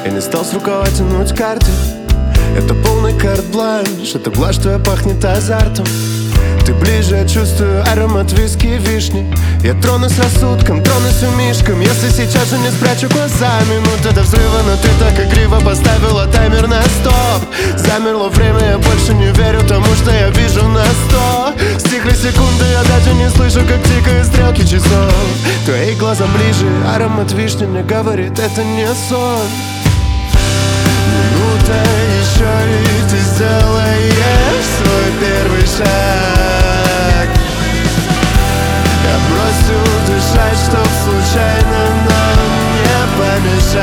Я не стал с рукава тянуть карты. Это полный карт-бланш, это блажь твоя пахнет азартом. Ты ближе, я чувствую аромат виски и вишни. Я тронусь рассудком, тронусь умишком. Если сейчас же не спрячу глаза, минута до взрыва. Но ты так игриво поставила таймер на стоп. Замерло время, я больше не верю тому, что я вижу на 100. Стихли секунды, я даже не слышу, как тикают стрелки часов. Твои глаза ближе, аромат вишни мне говорит, это не сон. Минута еще, и ты сделаешь свой первый шаг. Я бросил дышать, чтоб случайно нам не помешать.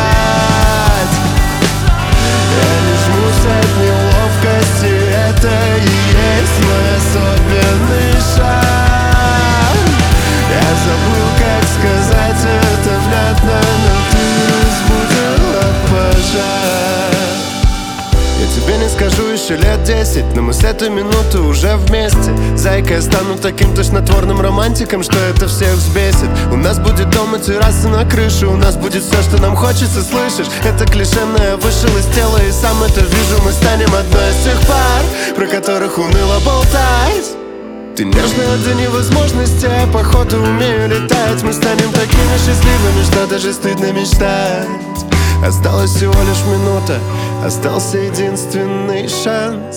Я не жмусь от неловкости, это и есть мой особенный шаг. Я забыл, как сказать это внятно, но ты разбудила пожар. Я тебе не скажу еще лет 10, но мы с этой минуты уже вместе. Зайка, я стану таким тошнотворным романтиком, что это всех взбесит. У нас будет дом и терраса на крыше, у нас будет все, что нам хочется, слышишь? Это клише, но я вышел из тела и сам это вижу. Мы станем одной из тех пар, про которых уныло болтать. Ты нежная до невозможности, а походу умею летать. Мы станем такими счастливыми, что даже стыдно мечтать. Осталась всего лишь минута, остался единственный шанс.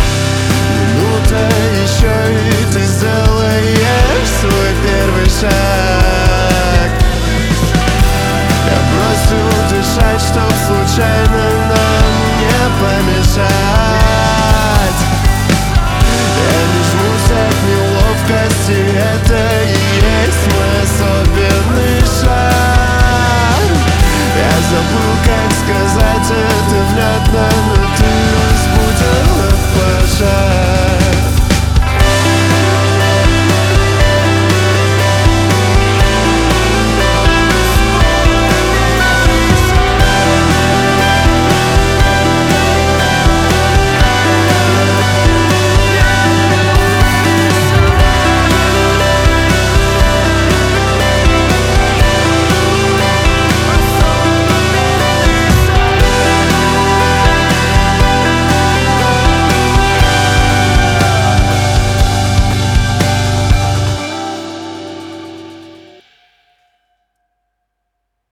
Минута еще, и ты сделаешь свой первый шаг.